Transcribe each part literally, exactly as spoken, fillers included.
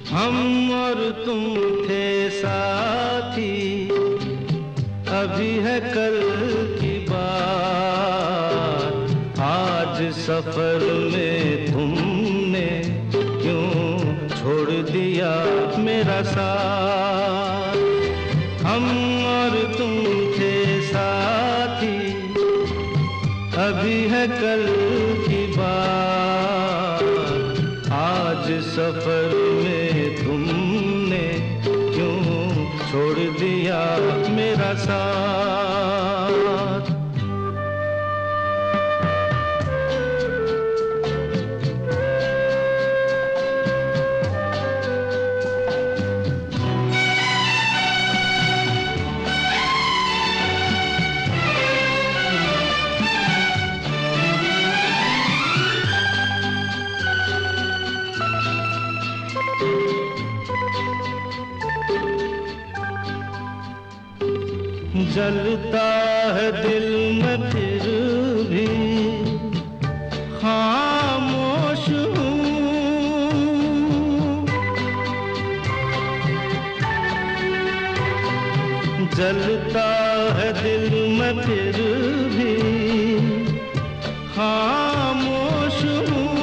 हम और तुम थे साथी, अभी है कल की बात। आज सफर में तुमने क्यों छोड़ दिया मेरा साथ। हम और तुम थे साथी, अभी है कल की बात। आज सफर में तुमने क्यों छोड़ दिया मेरा साथ। जलता है दिल में फिर भी खामोश हूँ। जलता है दिल में फिर भी खामोश हूँ।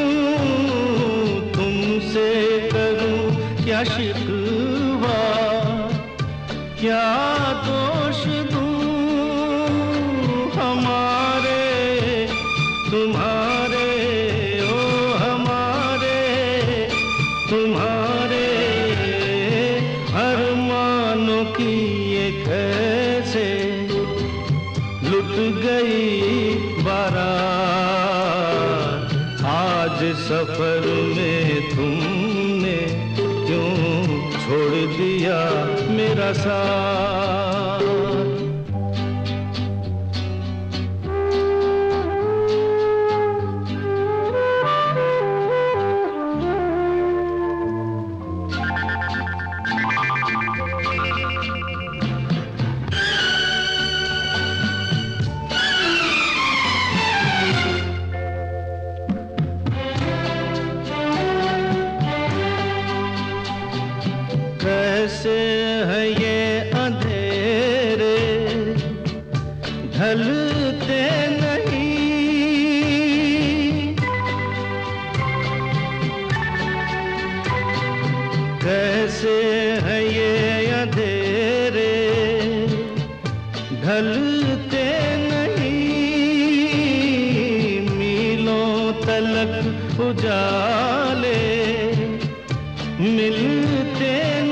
तुमसे करूँ क्या शिकवा, क्या दोष दूं हमारे तुम्हारे, ओ हमारे तुम्हारे अरमानों की ये कैसे लुट गई बारात। आज सफर में तुमने क्यों छोड़ दिया मेरा साथ। कैसे है ये अंधेरे ढलते नहीं। कैसे है ये अंधेरे ढलते नहीं। मीलों तलक उजाले मिलते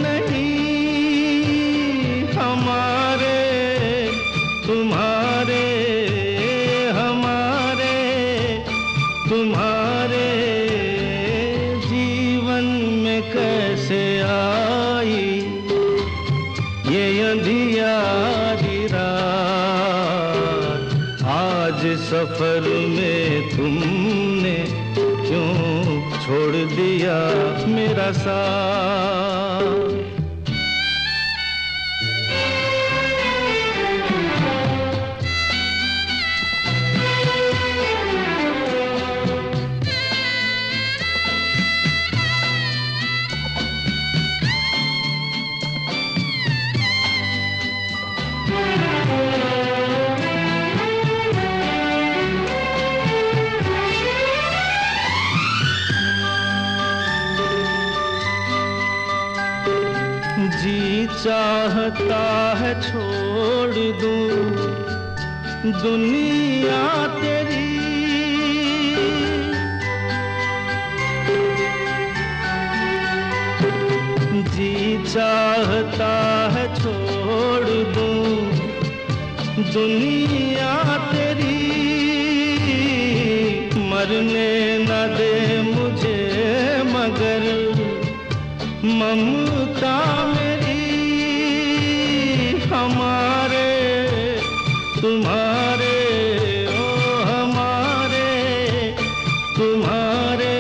तुम्हारे हमारे तुम्हारे जीवन में कैसे आई ये अंधियारी रात। आज सफर में तुमने क्यों छोड़ दिया मेरा साथ। जी चाहता है छोड़ दूं दुनिया तेरी। जी चाहता है छोड़ दूं दुनिया तेरी। मरने न दे मुझे मगर ममता मेरी। हमारे तुम्हारे ओ हमारे तुम्हारे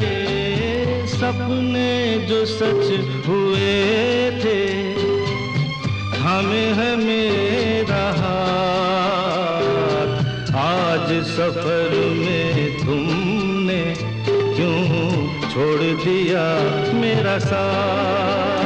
सपने जो सच हुए थे थामे है मेरा हाथ। आज सफर में तुमने क्यों छोड़ दिया मेरा साथ।